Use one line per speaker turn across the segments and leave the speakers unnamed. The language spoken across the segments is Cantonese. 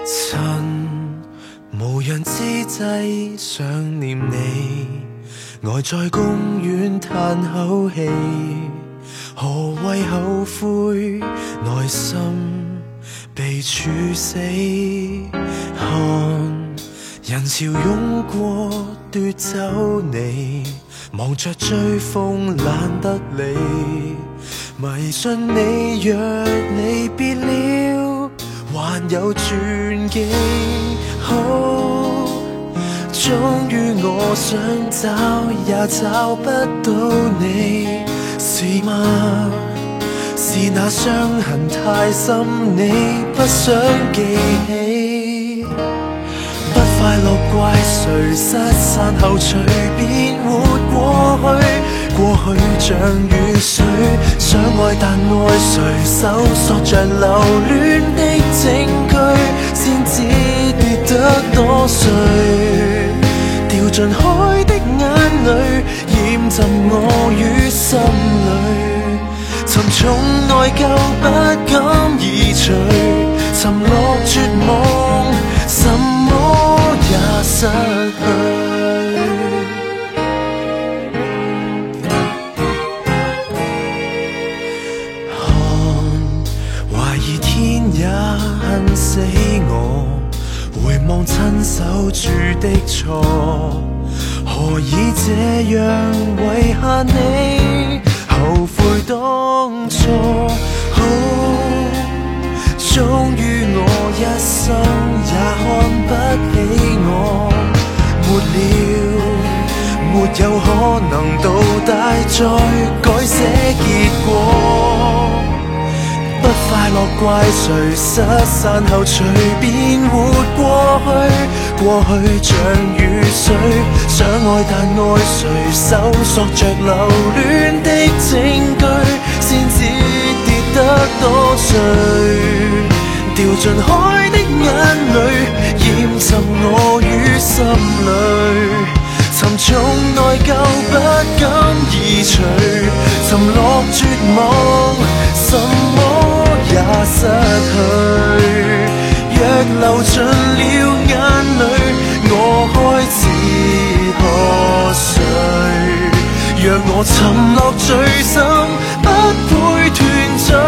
趁無恙之際想念你，呆在公園嘆口氣，何謂後悔？內心被處死，看人潮湧過奪走你，忙着追風懶得理，迷信你若離別了還有轉機。好，終於我想找也找不到你，是嗎？是那傷痕太深，你不想記起。不快樂怪誰？失散後隨便活過去，過去像雨水，想愛但愛誰？搜索着留戀的證據，先知跌得多碎，掉進海的眼淚，淹浸我於心裏，沉重內疚不敢移除，沉落絕望，什麼也失去。看，懷疑天也恨死我，回望親手鑄的錯，何以這樣遺下你？後悔當初，好，終於我一生也看不起我，沒有可能倒帶再改寫結果。不快樂怪誰？失散後隨便活過去，過去像雨水，想愛但愛誰？搜索着留戀的證據，先知跌得多碎，掉進海的眼淚，淹浸我於心裏，沉重內疚不敢移除，沉落絕望，什麼也失去。若流盡了眼淚，我開始喝水，讓我沉落最深，不配團聚。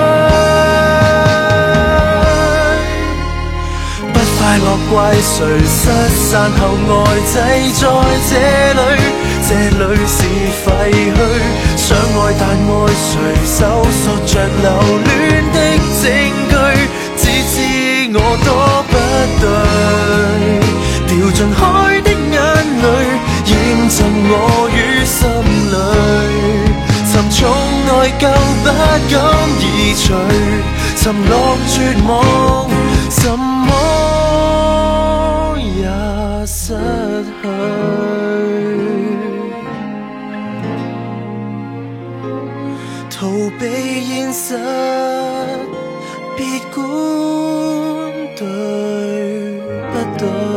不快樂怪誰？失散後愛擠在這裏是廢墟，想愛但愛誰？搜索着留戀的證據，只知我多不對，掉進海的眼淚，淹浸我於心裏，沉重內疚不敢移除，沉落絕望，什麼也失去。逃避現實，別管對不對。